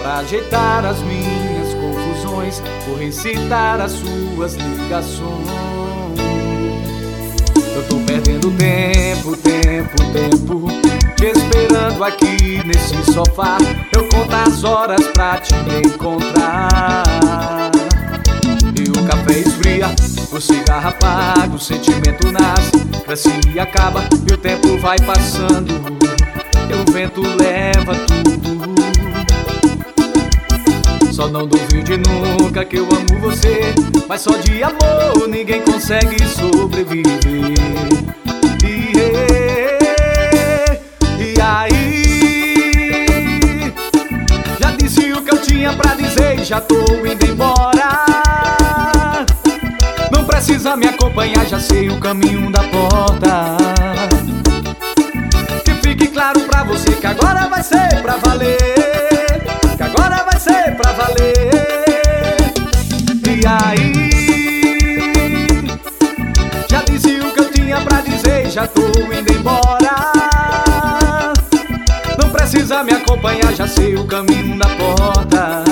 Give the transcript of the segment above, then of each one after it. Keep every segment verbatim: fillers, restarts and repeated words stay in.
pra ajeitar as minhas confusões, vou recitar as suas ligações. Eu tô perdendo tempo, tempo, tempo, te esperando aqui nesse sofá. Eu conto as horas pra te encontrar. E o café esfria, o cigarro apaga, o sentimento nasce, cresce e acaba, e o tempo vai passando, e o vento leva tudo. Só não duvide nunca que eu amo você, mas só de amor ninguém consegue sobreviver. E, e aí, já disse o que eu tinha pra dizer e já tô indo embora. Não precisa me acompanhar, já sei o caminho da porta. Que fique claro pra você que agora vai ser pra valer, que agora vai ser pra valer. E aí, já disse o que eu tinha pra dizer, já tô indo embora. Não precisa me acompanhar, já sei o caminho da porta.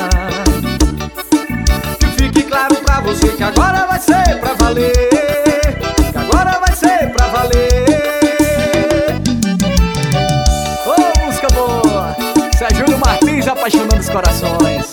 Que fique claro pra você que agora vai ser pra valer, que agora vai ser pra valer. Ô, oh, música boa! Isso é Júlio Martins apaixonando os corações.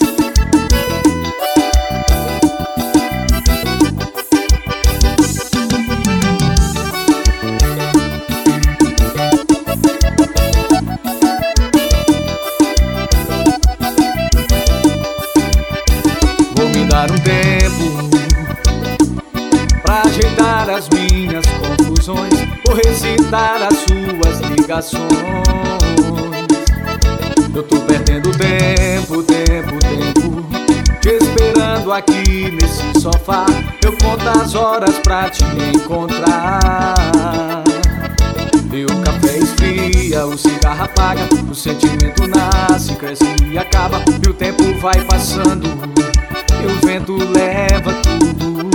Vou me dar um tempo pra ajeitar as minhas confusões, vou recitar as suas ligações. Eu tô perdendo tempo, tempo, tempo, te esperando aqui nesse sofá. Eu conto as horas pra te encontrar. E o café esfria, o cigarro apaga, o sentimento nasce, cresce e acaba, e o tempo vai passando, e o vento leva tudo.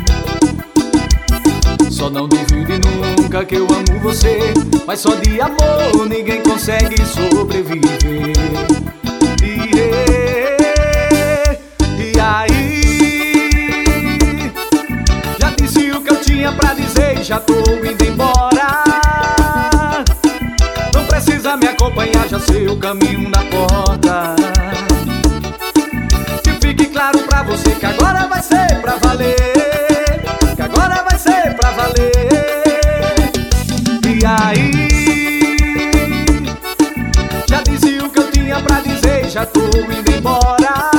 Só não duvide nunca que eu amo você, mas só de amor ninguém consegue sobreviver. E, e aí, já disse o que eu tinha pra dizer e já tô indo embora. Não precisa me acompanhar, já sei o caminho da porta. Que fique claro pra você que agora vai ser pra valer, que agora vai ser pra valer. E aí, já disse o que eu tinha pra dizer, já tô indo embora.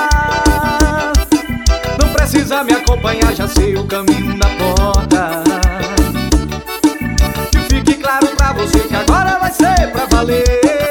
Não precisa me acompanhar, já sei o caminho da porta. Que fique claro pra você que agora vai ser pra valer.